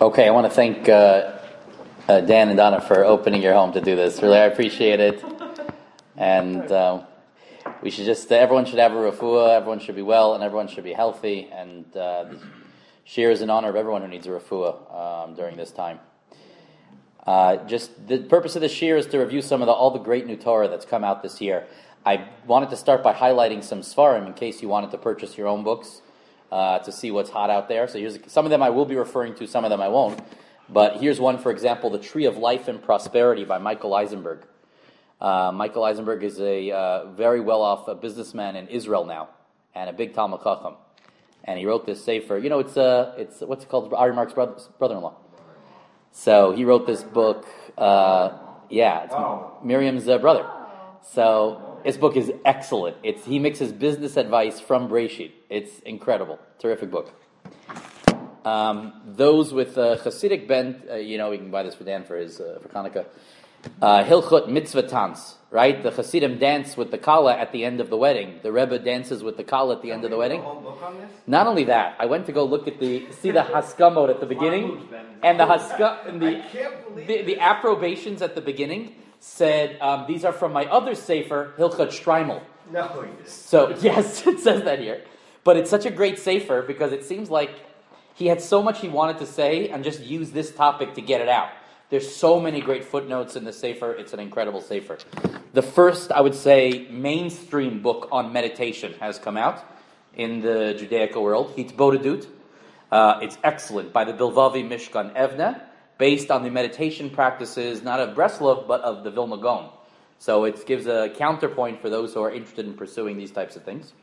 Okay, I want to thank Dan and Donna for opening your home to do this. Really, I appreciate it. And we should everyone should have a refuah, everyone should be well, and everyone should be healthy. And shir is in honor of everyone who needs a refuah during this time. Just the purpose of the shir is to review some of all the great new Torah that's come out this year. I wanted to start by highlighting some Sfarim in case you wanted to purchase your own books. To see what's hot out there. So here's some of them I will be referring to, some of them I won't. But here's one, for example, The Tree of Life and Prosperity by Michael Eisenberg. Michael Eisenberg is a very well-off businessman in Israel now, and a big Talmud Chacham. And he wrote this sefer. You know, it's what's it called? Ari Mark's brother-in-law. So he wrote this book. It's Miriam's brother. So this book is excellent. He mixes business advice from Breshit. It's incredible. Terrific book. Those with Hasidic bent, we can buy this for Dan for Hanukkah. Hilchot Mitzvah Tanz, right? The Hasidim dance with the Kala at the end of the wedding. The Rebbe dances with the Kala at the end of the wedding. Not only that, I went to go look at the Haskamot at the beginning, and the approbations at the beginning said, these are from my other sefer, Hilchot Shtraimel. No, So, yes, it says that here. But it's such a great sefer because it seems like he had so much he wanted to say and just used this topic to get it out. There's so many great footnotes in the sefer. It's an incredible sefer. The first, I would say, mainstream book on meditation has come out in the Judaica world. Hitbodedut. It's excellent, by the Bilvavi Mishkan Evne, based on the meditation practices, not of Breslov, but of the Vilna Gaon. So it gives a counterpoint for those who are interested in pursuing these types of things.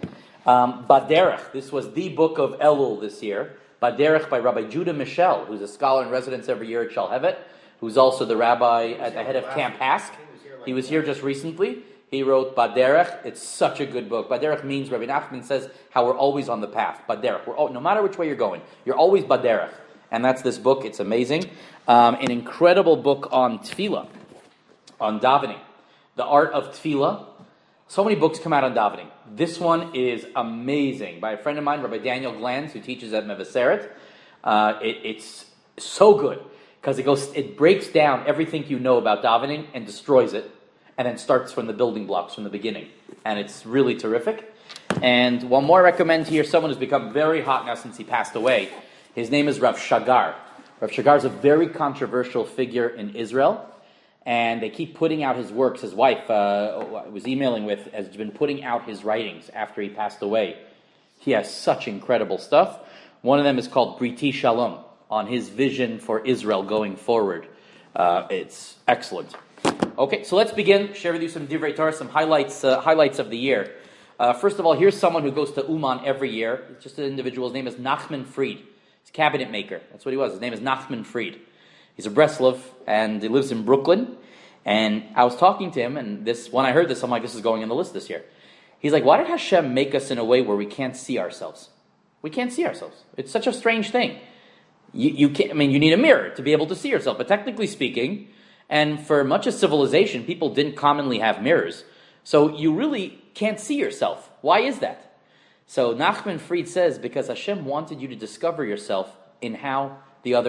Baderech, this was the book of Elul this year. Baderech by Rabbi Judah Michel, who's a scholar in residence every year at Shalhevet, who's also the rabbi at the head of Camp Hask. He was here just recently. He wrote Baderech. It's such a good book. Baderech means, Rabbi Nachman says, how we're always on the path. Baderech. No matter which way you're going, you're always Baderech. And that's this book. It's amazing. An incredible book on tefillah, on davening. The art of tefillah. So many books come out on davening. This one is amazing, by a friend of mine, Rabbi Daniel Glanz, who teaches at Mevaseret. It's so good because it breaks down everything you know about davening and destroys it, and then starts from the building blocks from the beginning. And it's really terrific. And one more I recommend here, someone who's become very hot now since he passed away. His name is Rav Shagar. Rav Shagar is a very controversial figure in Israel. And they keep putting out his works. His wife, I was emailing with, has been putting out his writings after he passed away. He has such incredible stuff. One of them is called Briti Shalom, on his vision for Israel going forward. It's excellent. Okay, so let's begin. Share with you some Divrei Torah, some highlights of the year. First of all, here's someone who goes to Uman every year. It's just an individual. His name is Nachman Fried. He's a cabinet maker. That's what he was. His name is Nachman Fried. He's a Breslov, and he lives in Brooklyn. And I was talking to him, and when I heard this, I'm like, this is going in the list this year. He's like, why did Hashem make us in a way where we can't see ourselves? We can't see ourselves. It's such a strange thing. You can't. I mean, you need a mirror to be able to see yourself. But technically speaking, and for much of civilization, people didn't commonly have mirrors. So you really can't see yourself. Why is that? So Nachman Fried says, because Hashem wanted you to discover yourself in how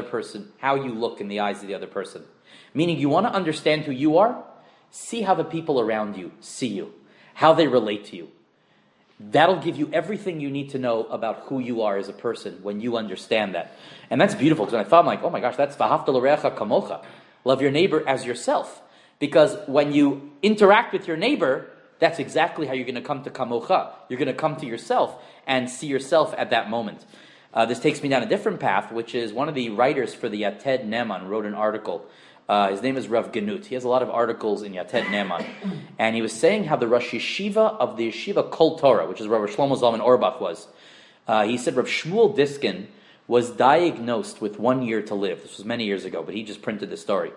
you look in the eyes of the other person. Meaning you want to understand who you are, see how the people around you see you, how they relate to you. That'll give you everything you need to know about who you are as a person when you understand that. And that's beautiful, because when I thought, I'm like, oh my gosh, that's v'ahavta l'reacha kamocha. Love your neighbor as yourself. Because when you interact with your neighbor, that's exactly how you're going to come to kamocha. You're going to come to yourself and see yourself at that moment. This takes me down a different path, which is one of the writers for the Yated Neman wrote an article. His name is Rav Ganut. He has a lot of articles in Yated Neman. And he was saying how the Rosh Yeshiva of the Yeshiva Kol Torah, which is where Rav Shlomo Zalman Auerbach was, he said Rav Shmuel Diskin was diagnosed with 1 year to live. This was many years ago, but he just printed the story.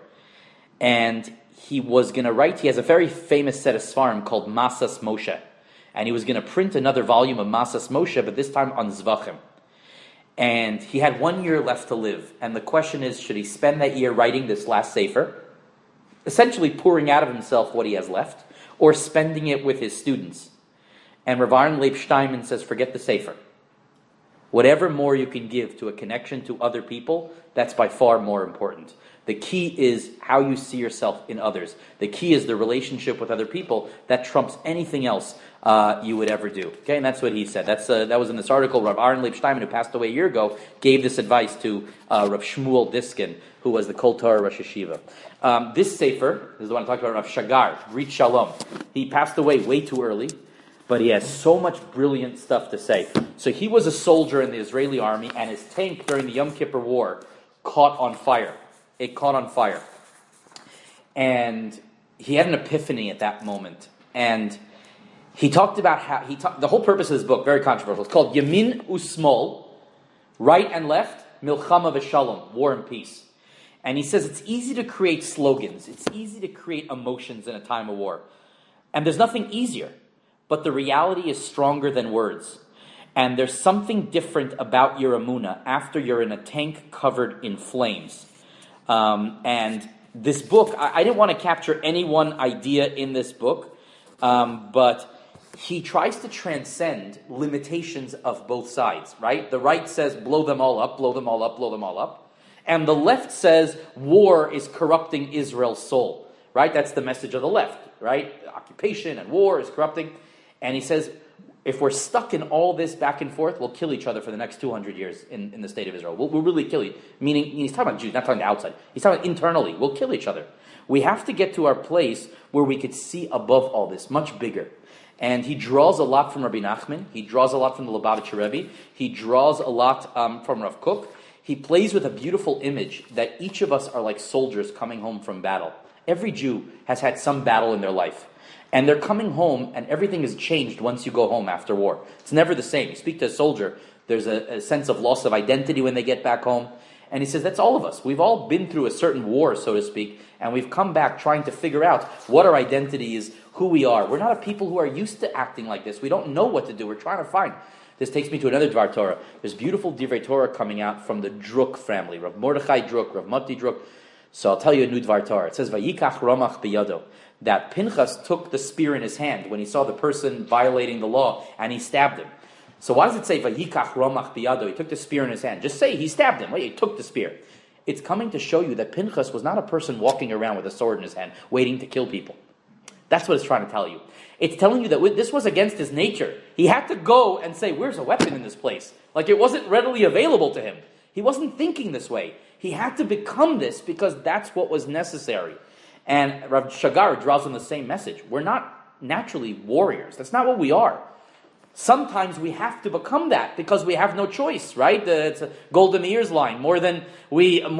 And he was going to write, he has a very famous set of Sfarim called Masas Moshe. And he was going to print another volume of Masas Moshe, but this time on Zvachim. And he had 1 year left to live. And the question is, should he spend that year writing this last sefer, essentially pouring out of himself what he has left, or spending it with his students? And Rav Aaron Leib Steinman says, forget the sefer. Whatever more you can give to a connection to other people, that's by far more important. The key is how you see yourself in others. The key is the relationship with other people. That trumps anything else you would ever do. Okay, and that's what he said. That was in this article. Rav Aaron Leib Steinman, who passed away a year ago, gave this advice to Rav Shmuel Diskin, who was the Kol Torah Rosh Yeshiva. This sefer is the one I talked about. Rav Shagar, Brit Shalom. He passed away way too early, but he has so much brilliant stuff to say. So he was a soldier in the Israeli army, and his tank during the Yom Kippur War caught on fire. It caught on fire. And he had an epiphany at that moment. And he talked about how, the whole purpose of this book, very controversial, it's called Yamin Usmol, right and left, Milchama V'Shalom, war and peace. And he says it's easy to create slogans. It's easy to create emotions in a time of war. And there's nothing easier. But the reality is stronger than words. And there's something different about your emunah after you're in a tank covered in flames. And this book, I didn't want to capture any one idea in this book, but he tries to transcend limitations of both sides, right? The right says, blow them all up, blow them all up, blow them all up. And the left says, war is corrupting Israel's soul, right? That's the message of the left, right? Occupation and war is corrupting. And he says, if we're stuck in all this back and forth, we'll kill each other for the next 200 years in the state of Israel. We'll really kill you. Meaning, he's talking about Jews, not talking about outside. He's talking about internally. We'll kill each other. We have to get to our place where we could see above all this, much bigger. And he draws a lot from Rabbi Nachman. He draws a lot from the Lubavitcher Rebbe. He draws a lot from Rav Kook. He plays with a beautiful image that each of us are like soldiers coming home from battle. Every Jew has had some battle in their life. And they're coming home, and everything is changed once you go home after war. It's never the same. You speak to a soldier, there's a sense of loss of identity when they get back home. And he says, that's all of us. We've all been through a certain war, so to speak, and we've come back trying to figure out what our identity is, who we are. We're not a people who are used to acting like this. We don't know what to do. We're trying to find. This takes me to another Dvar Torah. There's beautiful Divrei Torah coming out from the Druk family, Rav Mordechai Druk, Rav Mati Druk. So I'll tell you a new Dvar Torah. It says, Vayikach Ramach biyado, that Pinchas took the spear in his hand when he saw the person violating the law, and he stabbed him. So why does it say, Vayikach Ramach biyado, he took the spear in his hand? Just say he stabbed him. Wait, he took the spear. It's coming to show you that Pinchas was not a person walking around with a sword in his hand, waiting to kill people. That's what it's trying to tell you. It's telling you that this was against his nature. He had to go and say, where's a weapon in this place? Like it wasn't readily available to him. He wasn't thinking this way. He had to become this because that's what was necessary. And Rav Shagar draws on the same message. We're not naturally warriors. That's not what we are. Sometimes we have to become that because we have no choice, right? It's a Golden Ears line. More than we hate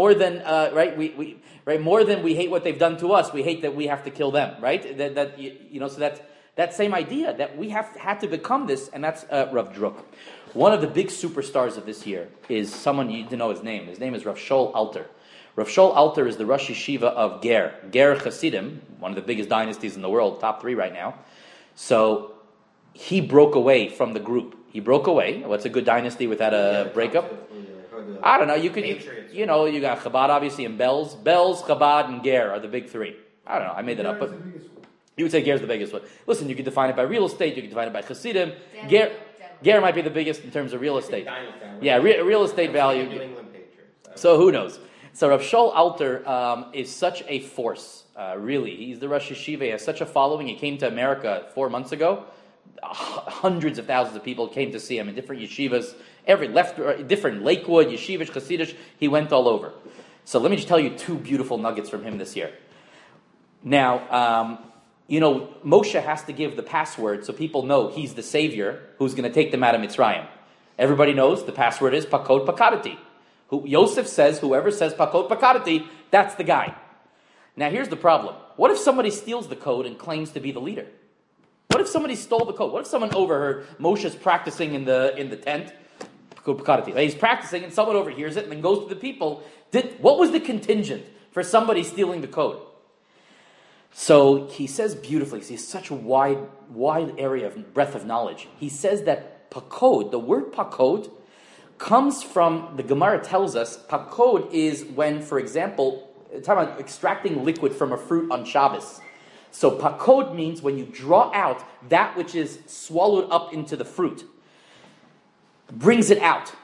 what they've done to us, we hate that we have to kill them, right? So that same idea that we had to become this, and that's Rav Druk. One of the big superstars of this year is someone you need to know his name. His name is Rav Shaul Alter. Rav Shaul Alter is the Rosh Yeshiva of Ger. Ger Hasidim, one of the biggest dynasties in the world, top 3 right now. So he broke away from the group. He broke away. What's a good dynasty without a breakup? I don't know. You got Chabad obviously and Belz. Belz, Chabad, and Ger are the big 3. I don't know. I made that up, but you would say Ger's the biggest one. Listen, you can define it by real estate. You can define it by Hasidim. Ger might be the biggest in terms of real estate. Yeah, real estate value. So who knows? So Rav Shaul Alter is such a force, really. He's the Rosh Yeshiva. He has such a following. He came to America 4 months ago. Hundreds of thousands of people came to see him in different yeshivas, different Lakewood, Yeshivish, Chassidish. He went all over. So let me just tell you 2 beautiful nuggets from him this year. Now, Moshe has to give the password so people know he's the savior who's going to take them out of Mitzrayim. Everybody knows the password is Pakod Pakadati. Yosef says, whoever says Pakod Pakadati, that's the guy. Now here's the problem. What if somebody steals the code and claims to be the leader? What if somebody stole the code? What if someone overheard Moshe's practicing in the tent? He's practicing and someone overhears it and then goes to the people. What was the contingent for somebody stealing the code? So he says beautifully, he's such a wide area of breadth of knowledge. He says that pakod, the word pakod, comes from, the Gemara tells us, pakod is when, for example, talking about extracting liquid from a fruit on Shabbos. So pakod means when you draw out that which is swallowed up into the fruit, brings it out.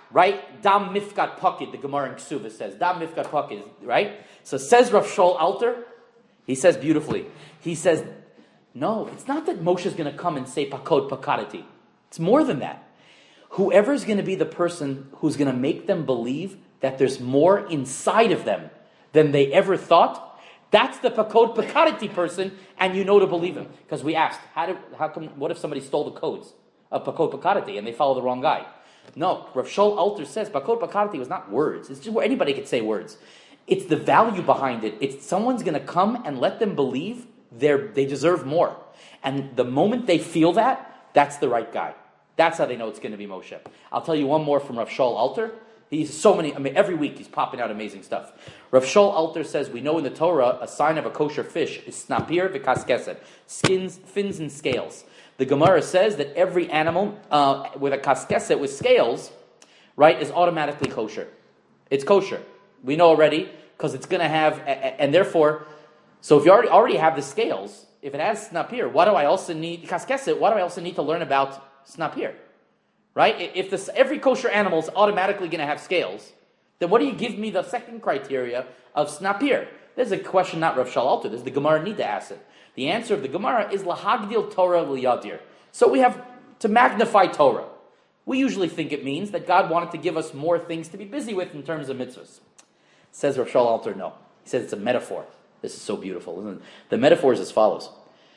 right? Dam mifkat pakid, the Gemara in Ksuva says. Dam mifkat pakid, right? So says Rav Shaul Alter, he says beautifully, he says, no, it's not that Moshe is going to come and say pakod pakadati. It's more than that. Whoever is going to be the person who's going to make them believe that there's more inside of them than they ever thought, that's the pakod pakadati person, and you know to believe him. Because we asked, what if somebody stole the codes of pakod pakadati and they follow the wrong guy? No, Rav Shaul Alter says pakod pakadati was not words. It's just where anybody could say words. It's the value behind it. It's someone's going to come and let them believe they deserve more. And the moment they feel that, that's the right guy. That's how they know it's going to be Moshe. I'll tell you one more from Rav Shaul Alter. Every week he's popping out amazing stuff. Rav Shaul Alter says, we know in the Torah, a sign of a kosher fish is snapir v'kaskeset, skins, fins, and scales. The Gemara says that every animal with a kaskeset, with scales, right, is automatically kosher. It's kosher. We know already, because it's going to have, and therefore, so if you already have the scales, if it has snapir, why do I also need to learn about snapir? Right? If every kosher animal is automatically going to have scales, then what do you give me the second criteria of snapir? There's a question not Rav Shaul Alter. There's the Gemara need to ask it. The answer of the Gemara is lahagdil Torah liyadir. So we have to magnify Torah. We usually think it means that God wanted to give us more things to be busy with in terms of mitzvahs. Says Rav Shaul Alter, no. He says it's a metaphor. This is so beautiful, isn't it? The metaphor is as follows.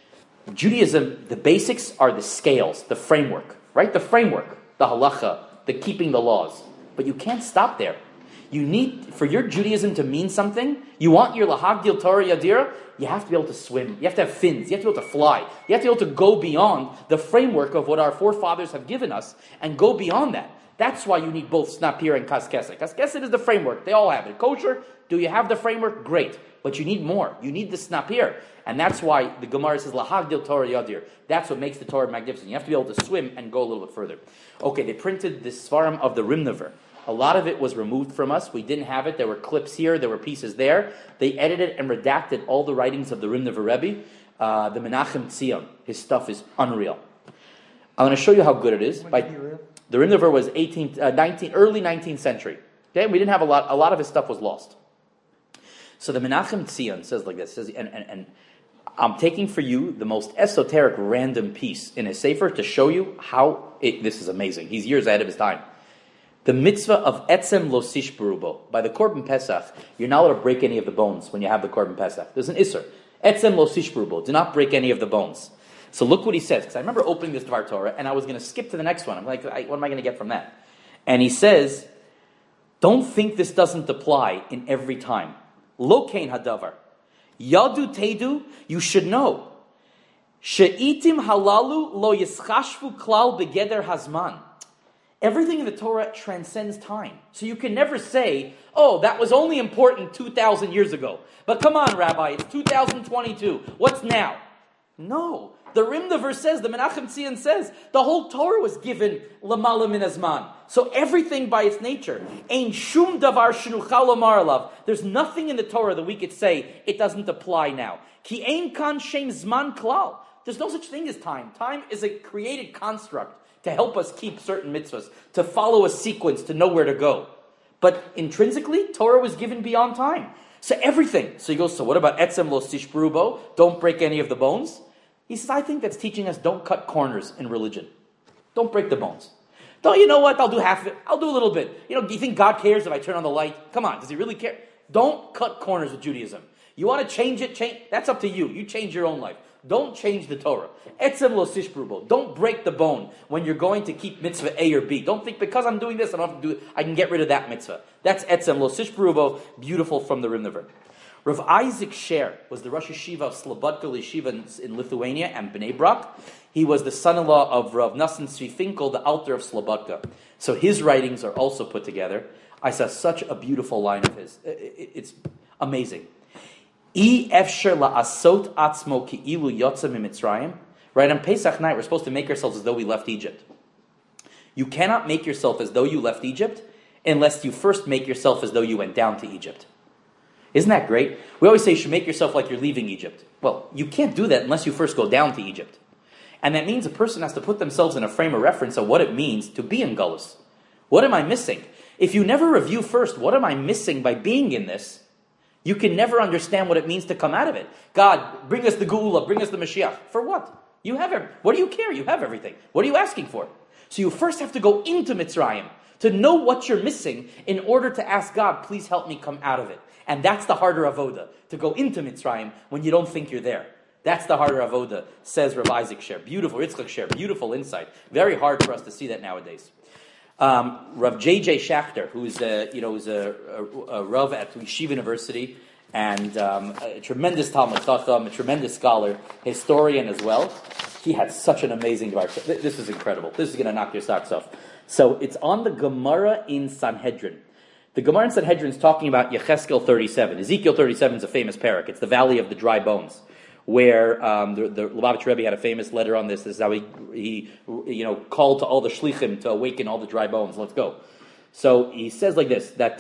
Judaism, the basics are the scales, the framework, right? The framework, the halacha, the keeping the laws. But you can't stop there. You need, for your Judaism to mean something, you want your lahagdil Torah yadira, you have to be able to swim. You have to have fins. You have to be able to fly. You have to be able to go beyond the framework of what our forefathers have given us and go beyond that. That's why you need both snapir and kaskeset. Kaskeset is the framework. They all have it. Kosher, do you have the framework? Great. But you need more. You need the snapir. And that's why the Gemara says, lahagdil Torah yadir. That's what makes the Torah magnificent. You have to be able to swim and go a little bit further. Okay, they printed the Svarim of the Rimnever. A lot of it was removed from us. We didn't have it. There were clips here. There were pieces there. They edited and redacted all the writings of the Rimnever Rebbe. The Menachem Tzion. His stuff is unreal. I'm going to show you how good it is. The Rimnever was early 19th century. Okay, we didn't have a lot. A lot of his stuff was lost. So the Menachem Tzion says like this. Says, and I'm taking for you the most esoteric random piece in his sefer to show you how this is amazing. He's years ahead of his time. The mitzvah of etzem lo sishberubo. By the Korban Pesach, you're not allowed to break any of the bones when you have the Korban Pesach. There's an isser. Etzem lo sishberubo. Do not break any of the bones. So look what he says. Because I remember opening this Dvar Torah and I was going to skip to the next one. I'm like, what am I going to get from that? And he says, don't think this doesn't apply in every time. Lo kein hadavar. Yadu tedu, you should know. She'itim halalu lo yischashvu klal begeder hazman. Everything in the Torah transcends time. So you can never say, oh, that was only important 2,000 years ago. But come on, Rabbi, it's 2022. What's now? No. The Rimnever says, the Menachem Tzion says, the whole Torah was given lamala min azman. So everything by its nature. Ein shum davar shenuchal lomar alav. There's nothing in the Torah that we could say it doesn't apply now. Ki ein kan shem zman klal. There's no such thing as time. Time is a created construct to help us keep certain mitzvahs, to follow a sequence, to know where to go. But intrinsically, Torah was given beyond time. So everything. So he goes, so what about etzem lo sishberubo? Don't break any of the bones. He says, I think that's teaching us don't cut corners in religion. Don't break the bones. Don't, you know what, I'll do half of it. I'll do a little bit. You know, do you think God cares if I turn on the light? Come on, does he really care? Don't cut corners with Judaism. You want to change it? That's up to you. You change your own life. Don't change the Torah. Etzem lo sishberubo. Don't break the bone when you're going to keep mitzvah A or B. Don't think because I'm doing this, I don't have to do it. I can get rid of that mitzvah. That's etzem lo sishberubo. Beautiful from the Rimnever. Rav Isaac Sher was the Rosh Yeshiva of Slobodka Yeshiva in Lithuania and Bnei Brak. He was the son-in-law of Rav Nassim Tzvi Finkel, the Alter of Slobodka. So his writings are also put together. I saw such a beautiful line of his. It's amazing. Right, on Pesach night, we're supposed to make ourselves as though we left Egypt. You cannot make yourself as though you left Egypt unless you first make yourself as though you went down to Egypt. Isn't that great? We always say you should make yourself like you're leaving Egypt. Well, you can't do that unless you first go down to Egypt. And that means a person has to put themselves in a frame of reference of what it means to be in Gullus. What am I missing? If you never review first, what am I missing by being in this? You can never understand what it means to come out of it. God, bring us the Geula, bring us the Mashiach. For what? You have what do you care? You have everything. What are you asking for? So you first have to go into Mitzrayim to know what you're missing in order to ask God, please help me come out of it. And that's the harder avoda, to go into Mitzrayim when you don't think you're there. That's the harder avoda, says Rav Isaac Sher. Beautiful, Yitzchak Sher, beautiful insight. Very hard for us to see that nowadays. Rav J.J. Schachter, who's a Rav at Yeshiva University, and a tremendous Talmud Chacham, a tremendous scholar, historian as well. He had such an amazing Gemara. This is incredible. This is going to knock your socks off. So it's on the Gemara in Sanhedrin. The Gemara in Sanhedrin is talking about Yecheskel 37. Ezekiel 37 is a famous parak. It's the Valley of the Dry Bones, where the Lubavitch Rebbe had a famous letter on this. This is how he called to all the shlichim to awaken all the dry bones. Let's go. So he says like this, that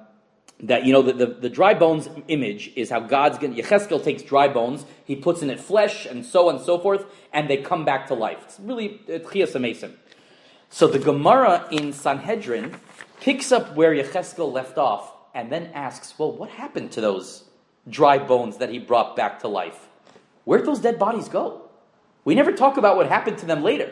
the dry bones image is how Yecheskel takes dry bones, he puts in it flesh and so on and so forth, and they come back to life. It's really Chiyas HaMesim. So the Gemara in Sanhedrin picks up where Yecheskel left off and then asks, well, what happened to those dry bones that he brought back to life? Where'd those dead bodies go? We never talk about what happened to them later.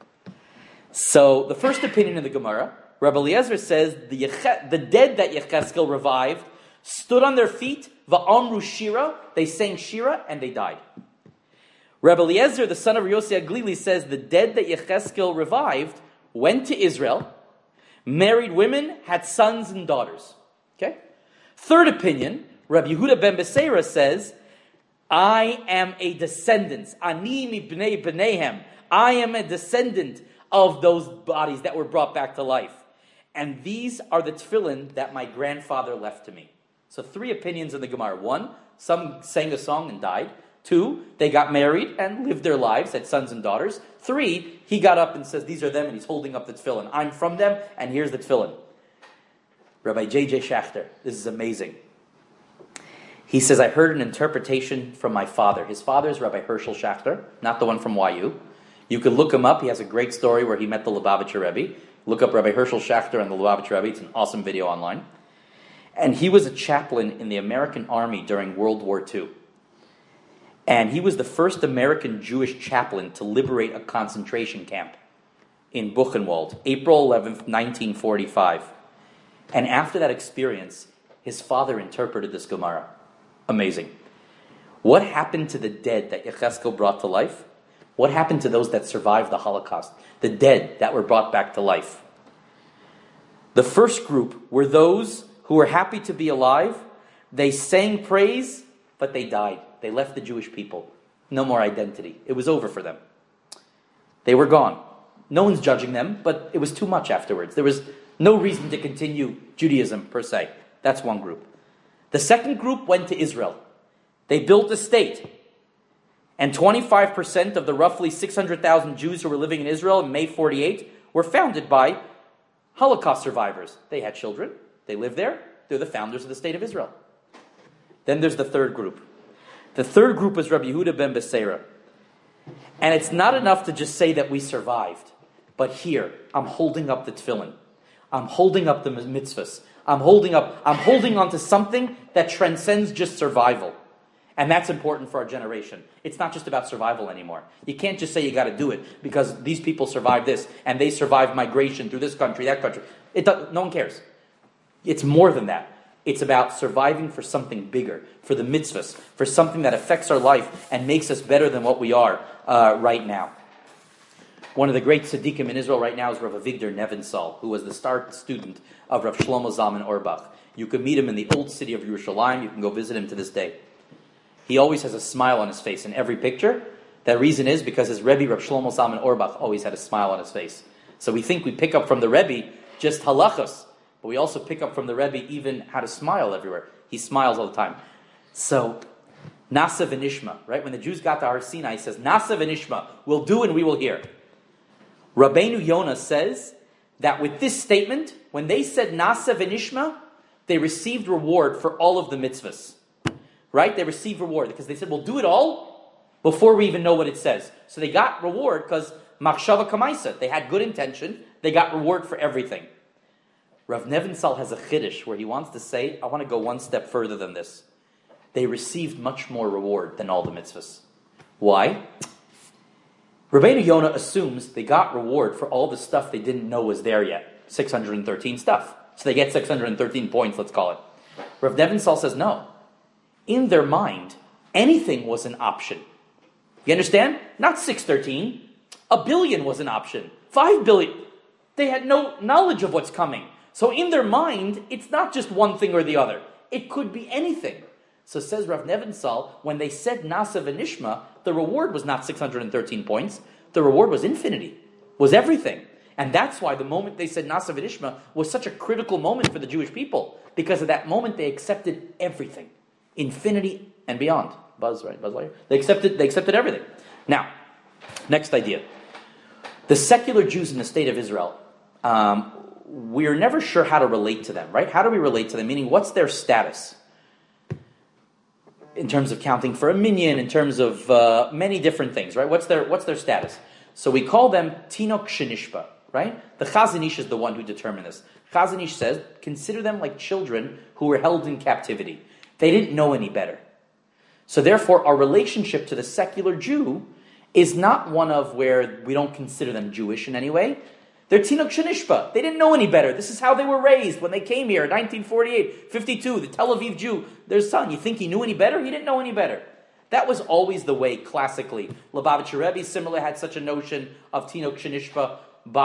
So the first opinion of the Gemara, Rabbi Eliezer says the dead that Yecheskel revived stood on their feet, va'amru shira, they sang shira, and they died. Rabbi Eliezer, the son of Yossi Aglili, says the dead that Yecheskel revived went to Israel, married women, had sons and daughters. Okay? Third opinion, Rabbi Yehuda ben Beseira says, I am a descendant. Ani mibnei bneihem. I am a descendant of those bodies that were brought back to life. And these are the tefillin that my grandfather left to me. So 3 opinions in the Gemara. 1, some sang a song and died. 2, they got married and lived their lives, had sons and daughters. 3, he got up and says, these are them, and he's holding up the tefillin. I'm from them, and here's the tefillin. Rabbi J.J. Schachter, this is amazing. He says, I heard an interpretation from my father. His father is Rabbi Herschel Schachter, not the one from YU. You could look him up. He has a great story where he met the Lubavitcher Rebbe. Look up Rabbi Herschel Schachter and the Lubavitcher Rebbe. It's an awesome video online. And he was a chaplain in the American Army during World War II. And he was the first American Jewish chaplain to liberate a concentration camp in Buchenwald, April 11th, 1945. And after that experience, his father interpreted this Gemara. Amazing. What happened to the dead that Yecheskel brought to life? What happened to those that survived the Holocaust? The dead that were brought back to life. The first group were those who were happy to be alive. They sang praise, but they died. They left the Jewish people. No more identity. It was over for them. They were gone. No one's judging them, but it was too much afterwards. There was no reason to continue Judaism per se. That's one group. The second group went to Israel. They built a state. And 25% of the roughly 600,000 Jews who were living in Israel in May 48 were founded by Holocaust survivors. They had children. They lived there. They're the founders of the state of Israel. Then there's the third group. The third group is Rabbi Yehuda ben Beseira. And it's not enough to just say that we survived. But here, I'm holding up the tefillin. I'm holding up the mitzvahs. I'm holding on to something that transcends just survival. And that's important for our generation. It's not just about survival anymore. You can't just say you got to do it because these people survived this and they survived migration through this country, that country. No one cares. It's more than that. It's about surviving for something bigger, for the mitzvahs, for something that affects our life and makes us better than what we are right now. One of the great tzaddikim in Israel right now is Rav Avigdor Nevinsal, who was the star student of Rav Shlomo Zalman Auerbach. You can meet him in the old city of Yerushalayim. You can go visit him to this day. He always has a smile on his face in every picture. That reason is because his Rebbe, Rav Shlomo Zalman Auerbach, always had a smile on his face. So we think we pick up from the Rebbe just halachas, but we also pick up from the Rebbe even how to smile everywhere. He smiles all the time. So, Nasa v'nishma, right? When the Jews got to Har Sinai, he says, Nasa v'nishma, we'll do and we will hear. Rabbeinu Yonah says that with this statement, when they said Nasa v'nishma, they received reward for all of the mitzvahs. Right? They received reward because they said, we'll do it all before we even know what it says. So they got reward because machshava kamaisa. They had good intention. They got reward for everything. Rav Nevinsal has a chiddush where he wants to say, I want to go one step further than this. They received much more reward than all the mitzvahs. Why? Rabbeinu Yonah assumes they got reward for all the stuff they didn't know was there yet. 613 stuff. So they get 613 points, let's call it. Rav Nevinsal says no. In their mind, anything was an option. You understand? Not 613. 1 billion was an option. 5 billion. They had no knowledge of what's coming. So in their mind, it's not just one thing or the other. It could be anything. So says Rav Nevinsal, when they said Nasa v'nishma, the reward was not 613 points. The reward was infinity, was everything. And that's why the moment they said Nasa v'nishma was such a critical moment for the Jewish people. Because at that moment they accepted everything. Infinity and beyond. Buzz, right? Buzz Lightyear. They accepted everything. Now, next idea. The secular Jews in the state of Israel, we're never sure how to relate to them, right? How do we relate to them? Meaning, what's their status? In terms of counting for a minyan, in terms of many different things, right? What's their status? So we call them Tinok Shenishba, right? The Chazon Ish is the one who determined this. Chazon Ish says, consider them like children who were held in captivity. They didn't know any better. So therefore, our relationship to the secular Jew is not one of where we don't consider them Jewish in any way. They're Tinok Shenishba. They didn't know any better. This is how they were raised when they came here in 1948, 52, the Tel Aviv Jew, their son. You think he knew any better? He didn't know any better. That was always the way, classically. Lubavitcher Rebbe similarly had such a notion of Tinok Shenishba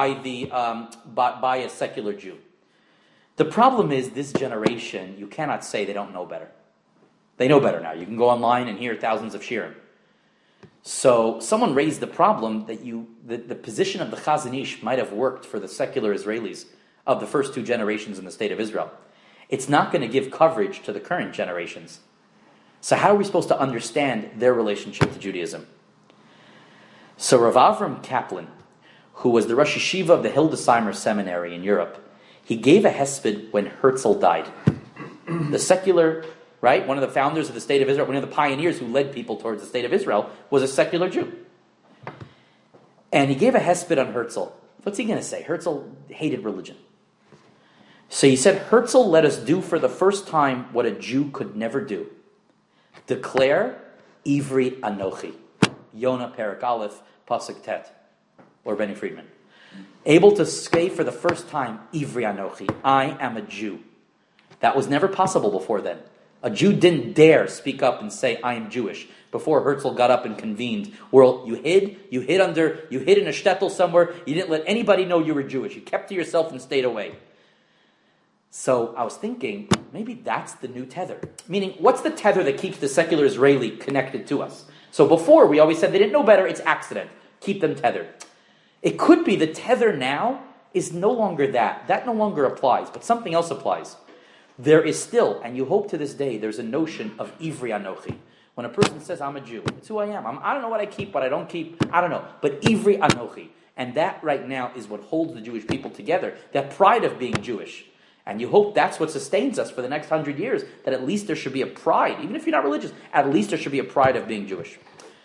by a secular Jew. The problem is, this generation, you cannot say they don't know better. They know better now. You can go online and hear thousands of shirim. So someone raised the problem that the position of the Chazon Ish might have worked for the secular Israelis of the first two generations in the state of Israel. It's not going to give coverage to the current generations. So how are we supposed to understand their relationship to Judaism? So Rav Avram Kaplan, who was the Rosh Yeshiva of the Hildesheimer Seminary in Europe, he gave a hesped when Herzl died. The secular, right, one of the founders of the state of Israel, one of the pioneers who led people towards the state of Israel, was a secular Jew. And he gave a hesped on Herzl. What's he going to say? Herzl hated religion. So he said, Herzl let us do for the first time what a Jew could never do. Declare Ivri Anochi. Yonah Perek Aleph, Pasuk Tet. Or Benny Friedman. Able to say for the first time, Ivri Anochi, I am a Jew. That was never possible before then. A Jew didn't dare speak up and say, I am Jewish, before Herzl got up and convened. Well, you hid in a shtetl somewhere, you didn't let anybody know you were Jewish. You kept to yourself and stayed away. So I was thinking, maybe that's the new tether. Meaning, what's the tether that keeps the secular Israeli connected to us? So before, we always said they didn't know better, it's accident. Keep them tethered. It could be the tether now is no longer that. That no longer applies, but something else applies. There is still, and you hope to this day, there's a notion of Ivri Anochi. When a person says, I'm a Jew, it's who I am. I don't know what I keep, what I don't keep, I don't know. But Ivri Anochi. And that right now is what holds the Jewish people together. That pride of being Jewish. And you hope that's what sustains us for the next 100 years. That at least there should be a pride. Even if you're not religious, at least there should be a pride of being Jewish.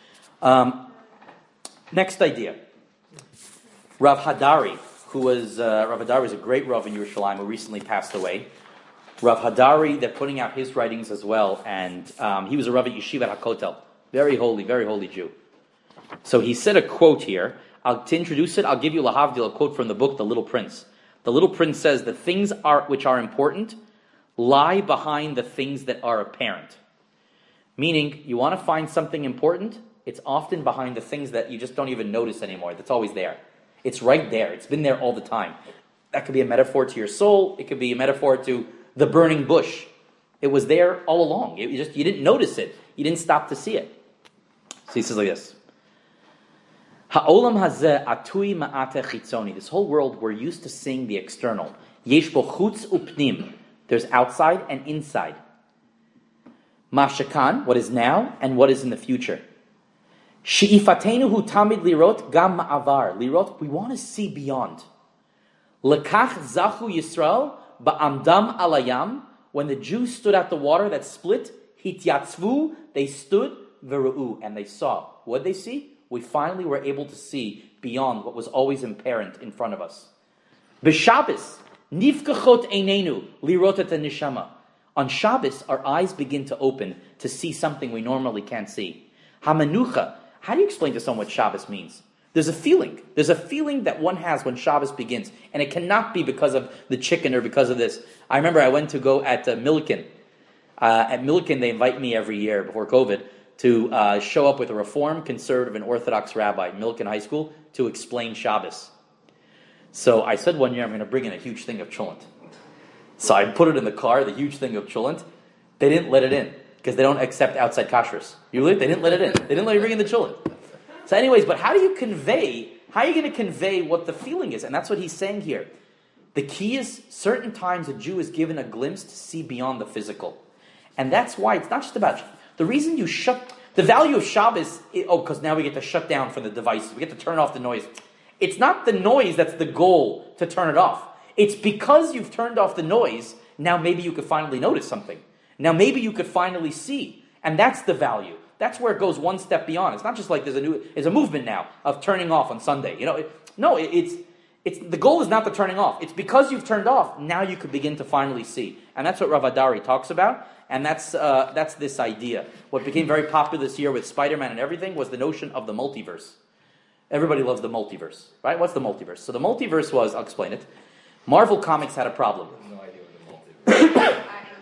Next idea. Rav Hadari, Rav Hadari was a great Rav in Yerushalayim who recently passed away. Rav Hadari, they're putting out his writings as well, and he was a Rav at Yeshiva HaKotel. Very holy Jew. So he said a quote here. To introduce it, I'll give you Lahavdil, a quote from the book The Little Prince. The Little Prince says, the things which are important lie behind the things that are apparent. Meaning, you want to find something important, it's often behind the things that you just don't even notice anymore. That's always there. It's right there. It's been there all the time. That could be a metaphor to your soul. It could be a metaphor to the burning bush. It was there all along. You didn't notice it. You didn't stop to see it. So he says like this. Ha'olam hazeh atui ma'ate chitzoni. This whole world, we're used to seeing the external. Yesh bo chutz upnim. There's outside and inside. Mashakan, what is now and what is in the future. She'ifatenu hu tamid lirot gam ma'avar. Lirot, we want to see beyond. Lekach zachu Yisrael ba'amdam alayam. When the Jews stood at the water that split, hityatzvu, they stood, veru'u, and they saw. What did they see? We finally were able to see beyond what was always apparent in front of us. B'Shabbos, Nifkachot einenu lirot et neshama. On Shabbos, our eyes begin to open to see something we normally can't see. Hamanucha. How do you explain to someone what Shabbos means? There's a feeling. There's a feeling that one has when Shabbos begins. And it cannot be because of the chicken or because of this. I remember I went to go at Milliken. At Milliken, they invite me every year before COVID to show up with a Reform, Conservative, and Orthodox rabbi at Milliken High School to explain Shabbos. So I said one year I'm going to bring in a huge thing of cholent. So I put it in the car, the huge thing of cholent. They didn't let it in because they don't accept outside kashrus. You believe? They didn't let it in. They didn't let you bring in the cholent. So anyways, but how are you going to convey what the feeling is? And that's what he's saying here. The key is certain times a Jew is given a glimpse to see beyond the physical. And that's why it's not just about, the reason you the value of Shabbos, because now we get to shut down from the devices. We get to turn off the noise. It's not the noise that's the goal to turn it off. It's because you've turned off the noise, now maybe you could finally notice something. Now maybe you could finally see. And that's the value. That's where it goes one step beyond. It's not just like there's a movement now of turning off on Sunday. It's the goal is not the turning off. It's because you've turned off, now you could begin to finally see. And that's what Rav Adari talks about. And that's this idea. What became very popular this year with Spider-Man and everything was the notion of the multiverse. Everybody loves the multiverse, right? What's the multiverse? So the multiverse was, I'll explain it. Marvel Comics had a problem. I have no idea what the multiverse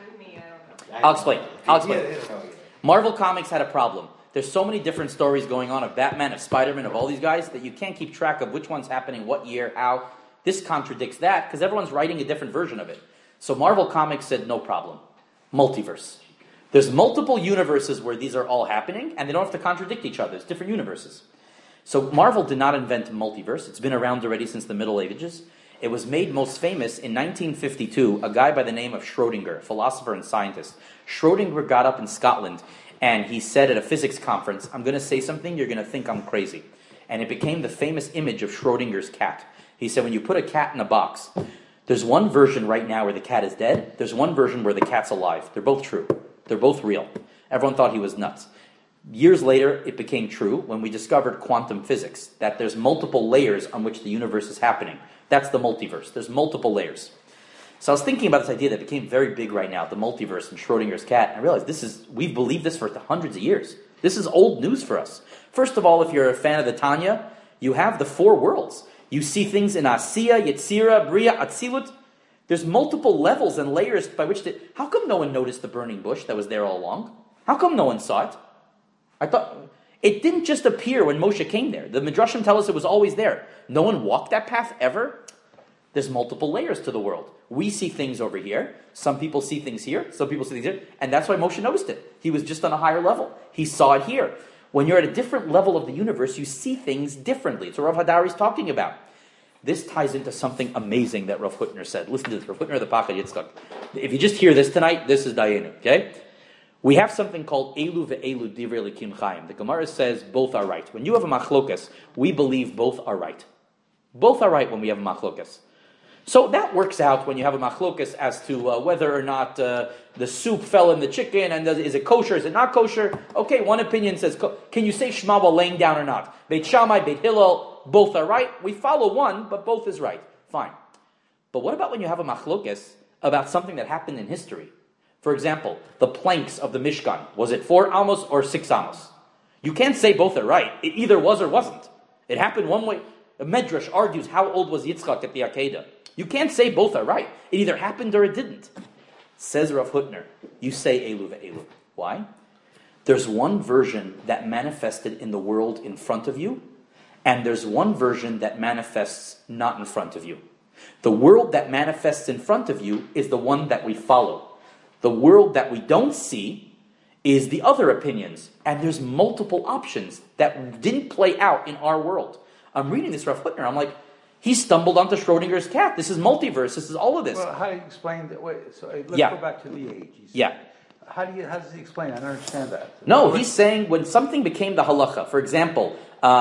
is. I'll explain. Marvel Comics had a problem. There's so many different stories going on of Batman, of Spider-Man, of all these guys, that you can't keep track of which one's happening, what year, how. This contradicts that, because everyone's writing a different version of it. So Marvel Comics said, no problem. Multiverse. There's multiple universes where these are all happening, and they don't have to contradict each other. It's different universes. So Marvel did not invent multiverse. It's been around already since the Middle Ages. It was made most famous in 1952, a guy by the name of Schrodinger, a philosopher and scientist. Schrodinger got up in Scotland, and he said at a physics conference, I'm going to say something, you're going to think I'm crazy. And it became the famous image of Schrodinger's cat. He said, when you put a cat in a box, there's one version right now where the cat is dead, there's one version where the cat's alive. They're both true. They're both real. Everyone thought he was nuts. Years later, it became true when we discovered quantum physics, that there's multiple layers on which the universe is happening. That's the multiverse. There's multiple layers. So I was thinking about this idea that became very big right now, the multiverse and Schrodinger's cat, and I realized we've believed this for hundreds of years. This is old news for us. First of all, if you're a fan of the Tanya, you have the four worlds. You see things in Asiya, Yetzira, Bria, Atzilut. There's multiple levels and layers by which how come no one noticed the burning bush that was there all along? How come no one saw it? I thought it didn't just appear when Moshe came there. The Midrashim tell us it was always there. No one walked that path ever. There's multiple layers to the world. We see things over here. Some people see things here. Some people see things here. And that's why Moshe noticed it. He was just on a higher level. He saw it here. When you're at a different level of the universe, you see things differently. It's what Rav Hadari is talking about. This ties into something amazing that Rav Hutner said. Listen to this. Rav Hutner, the Pachad Yitzchak. If you just hear this tonight, this is Dayenu. Okay? We have something called Elu ve'elu divrei Elokim Chaim. The Gemara says both are right. When you have a machlokas, we believe both are right. Both are right when we have a machlokas. So that works out when you have a machlokas as to whether or not the soup fell in the chicken, and is it kosher, is it not kosher? Okay, one opinion says, can you say Shema while laying down or not? Beit Shammai, Beit Hillel, both are right. We follow one, but both is right. Fine. But what about when you have a machlokas about something that happened in history? For example, the planks of the Mishkan. Was it 4 amos or 6 amos? You can't say both are right. It either was or wasn't. It happened one way. The Medrash argues how old was Yitzchak at the Akedah. You can't say both are right. It either happened or it didn't. Says Rav Hutner, you say Elu ve'elu. Why? There's one version that manifested in the world in front of you, and there's one version that manifests not in front of you. The world that manifests in front of you is the one that we follow. The world that we don't see is the other opinions, and there's multiple options that didn't play out in our world. I'm reading this Rav Hutner, I'm like, he stumbled onto Schrodinger's cat. This is multiverse. This is all of this. Well, how do you explain that? Wait, so let's go back to the age. How does he explain? I don't understand that. No, he's saying when something became the halacha, for example,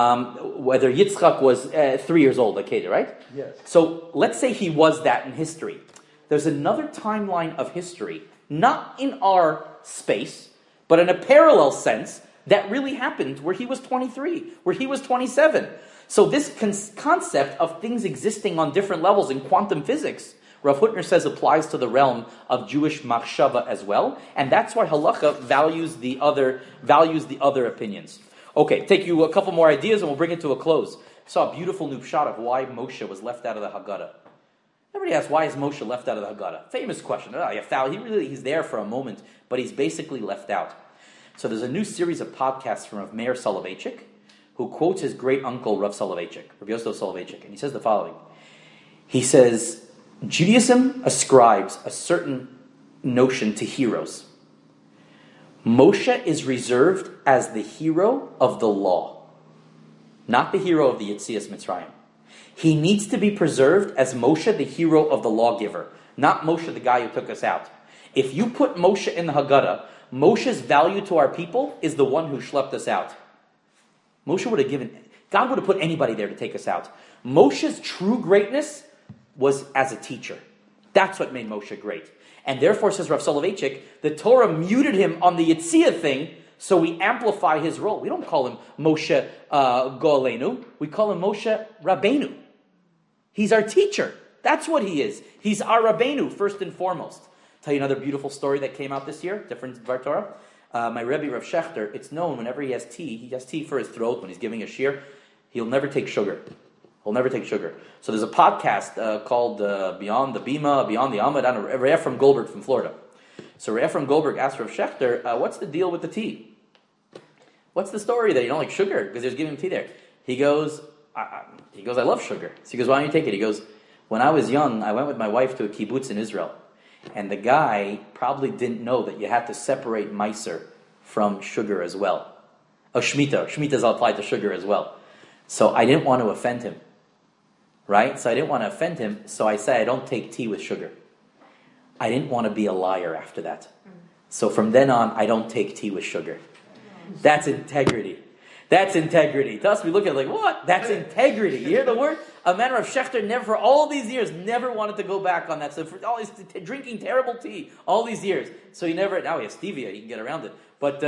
whether Yitzchak was 3 years old, okay, right? Yes. So let's say he was that in history. There's another timeline of history, not in our space, but in a parallel sense, that really happened where he was 23, where he was 27. So this concept of things existing on different levels in quantum physics, Rav Hutner says applies to the realm of Jewish machshava as well, and that's why halacha values the other opinions. Okay, take you a couple more ideas and we'll bring it to a close. Saw a beautiful new shot of why Moshe was left out of the Haggadah. Everybody asks, why is Moshe left out of the Haggadah? Famous question. He's there for a moment, but he's basically left out. So there's a new series of podcasts from Rav Meir Soloveitchik, who quotes his great uncle Rav Soloveitchik, Rav Yosef Soloveitchik, and he says the following. He says, Judaism ascribes a certain notion to heroes. Moshe is reserved as the hero of the law, not the hero of the Yetzias Mitzrayim. He needs to be preserved as Moshe, the hero of the lawgiver, not Moshe, the guy who took us out. If you put Moshe in the Haggadah, Moshe's value to our people is the one who schlepped us out. God would have put anybody there to take us out. Moshe's true greatness was as a teacher. That's what made Moshe great. And therefore, says Rav Soloveitchik, the Torah muted him on the Yitzhak thing, so we amplify his role. We don't call him Moshe Go'aleinu. We call him Moshe Rabbeinu. He's our teacher. That's what he is. He's our Rabbeinu, first and foremost. Tell you another beautiful story that came out this year, different Dvar Torah. My Rebbe, Rav Shechter, it's known whenever he has tea for his throat when he's giving a shir, he'll never take sugar. He'll never take sugar. So there's a podcast called Beyond the Bima, Beyond the Amud, on Ray Ephraim Goldberg from Florida. So Ray Ephraim Goldberg asked Rav Shechter, what's the deal with the tea? What's the story that you don't like sugar? Because there's giving him tea there. He goes, I love sugar. So he goes, why don't you take it? He goes, when I was young, I went with my wife to a kibbutz in Israel. And the guy probably didn't know that you had to separate meiser from sugar as well. Oh, Shemitah. Shemitah's applied to sugar as well. So I didn't want to offend him. Right? So I didn't want to offend him, so I said I don't take tea with sugar. I didn't want to be a liar after that. So from then on, I don't take tea with sugar. That's integrity. That's integrity. To us, we look at it like, what? That's integrity. You hear the word? A man of Shechter never, for all these years, never wanted to go back on that. So for all he's drinking terrible tea all these years. So he never, now he has stevia, he can get around it. But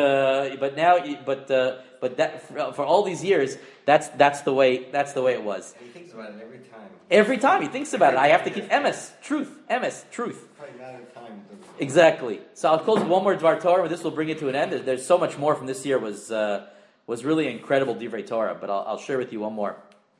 for all these years, that's the way it was. He thinks about it every time. Every time he thinks about it, I have to keep emes, truth. Probably not a time. Exactly. So I'll close with one more Dvar Torah, but this will bring it to an end. There's so much more from this year. Was really incredible Divrei Torah, but I'll share with you one more.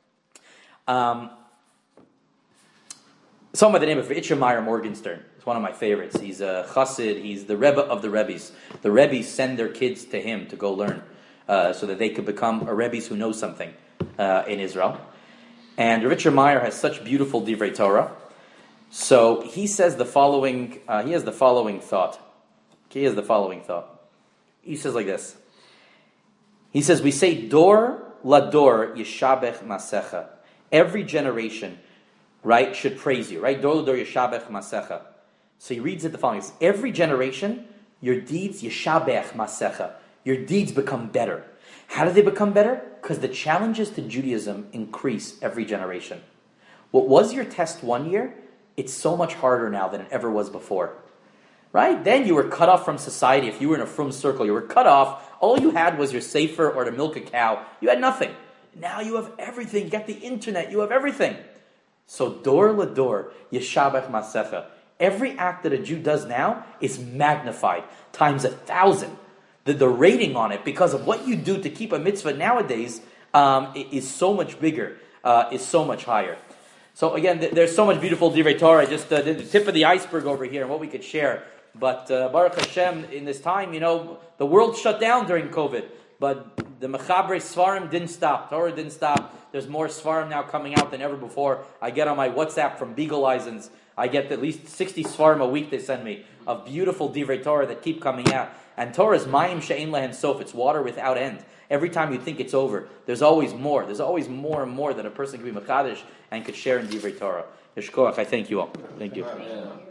Someone by the name of Itcher Meyer Morgenstern. It's one of my favorites. He's a chassid. He's the Rebbe of the Rebbes. The Rebbes send their kids to him to go learn, so that they could become a Rebbes who know something in Israel. And Rav Itcher Meyer has such beautiful Divrei Torah. So he says the following. He has the following thought. He says like this. He says, we say, Dor lador yeshabech masecha. Every generation, right, should praise you, right? Dor lador yeshabech masecha. So he reads it the following. Every generation, your deeds yeshabech masecha. Your deeds become better. How do they become better? Because the challenges to Judaism increase every generation. What was your test one year, it's so much harder now than it ever was before. Right? Then you were cut off from society. If you were in a frum circle, you were cut off. All you had was your sefer or to milk a cow. You had nothing. Now you have everything. You got the internet. You have everything. So dor lador yeshabech masecha. Every act that a Jew does now is magnified times 1,000. The rating on it, because of what you do to keep a mitzvah nowadays, is so much bigger, is so much higher. So again, there's so much beautiful Divrei Torah. Just the tip of the iceberg over here and what we could share. But Baruch Hashem, in this time, the world shut down during COVID. But the Mechabrei Svarim didn't stop. Torah didn't stop. There's more Svarim now coming out than ever before. I get on my WhatsApp from Beagle Eisens. I get at least 60 Svarim a week they send me of beautiful Divrei Torah that keep coming out. And Torah is Mayim She'ein Lehen Sof. It's water without end. Every time you think it's over, there's always more. There's always more and more that a person can be Mekadesh and could share in Divrei Torah. Yeshkoach, I thank you all. Thank you.